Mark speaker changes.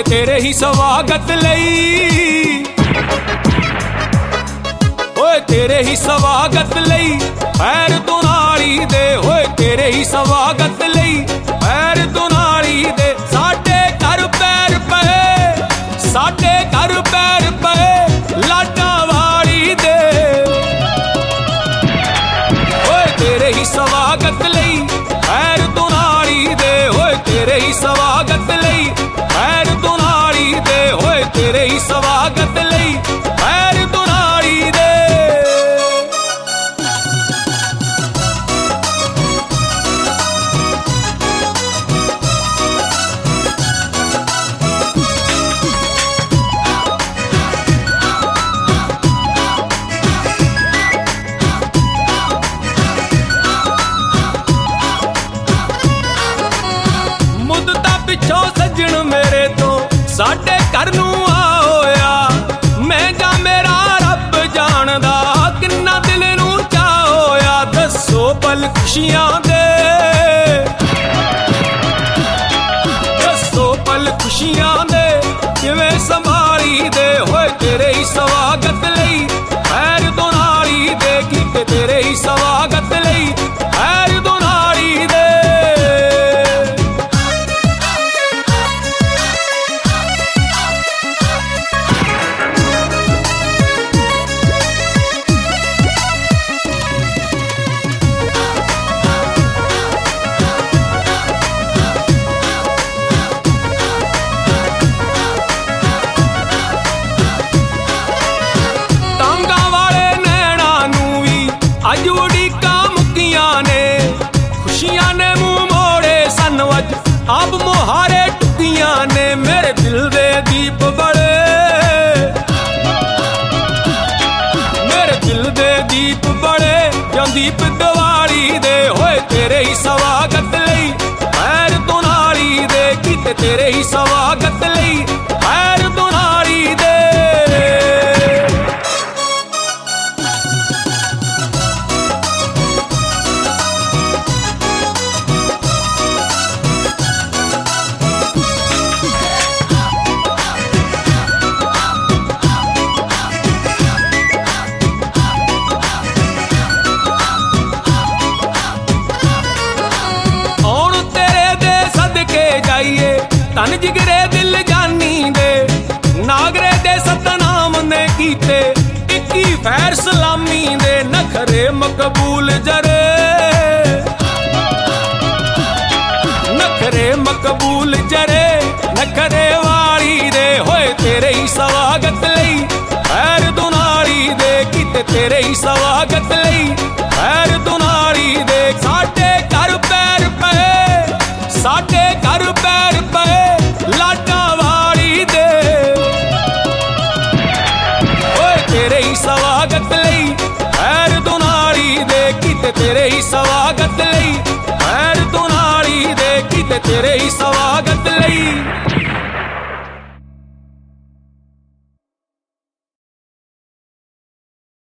Speaker 1: तेरे ही स्वागत लई, ओए तेरे ही स्वागत लई पैर दुनाली दे, ओए तेरे ही स्वागत लई पैर दुनाली दे। साडे घर पैर पए, साडे घर पैर पए लाडा वाली दे, ओए तेरे ही स्वागत लई पैर दुनाली दे, ओए तेरे ही स्वागत लई पैर दुनाली दे, ओए तेरे ही स्वागत लई पैर दुनाली दे। पिछों सज्जन मेरे तो साडे घर नूं आ होया, मैं जा मेरा रब जानदा किन्ना दिल नूं चा होया। दसो पल खुशियां दे, दसो पल खुशियां दे किवें संभाली दे, होए तेरे ही स्वागत लई पैर दुनाली दे, कीते तेरे ही स्वागत लई पैर दुनाली दे। अज उड़ीका मुक्कियां ने, खुशियां ने मुंह मोड़े सन अज अब मुहारे टुकियां ने। मेरे दिल दे दीप बड़े, मेरे दिल दे दीप बड़े जां दीप दिवाली दे, होए तेरे ही स्वागत लई पैर दुनाली दे, कीते तेरे ही स्वागत लई पैर दुनाली दे। तन जिगरे दिल जानी दे, नागरे दे सतनाम ने कीते इक्की फैर सलामी दे, नखरे मकबूल जरे, नखरे मकबूल जरे नखरे वाली दे, होए तेरे ही स्वागत लई पैर दुनाली दे, कीते तेरे ही स्वागत लई पैर दुनाली दे। साडे घर पैर पए, साडे घर पैर पए लाडा वाली दे, ओए तेरे ही स्वागत लई पैर दुनाली दे, कीते तेरे ही स्वागत लई पैर दुनाली दे, कीते तेरे ही स्वागत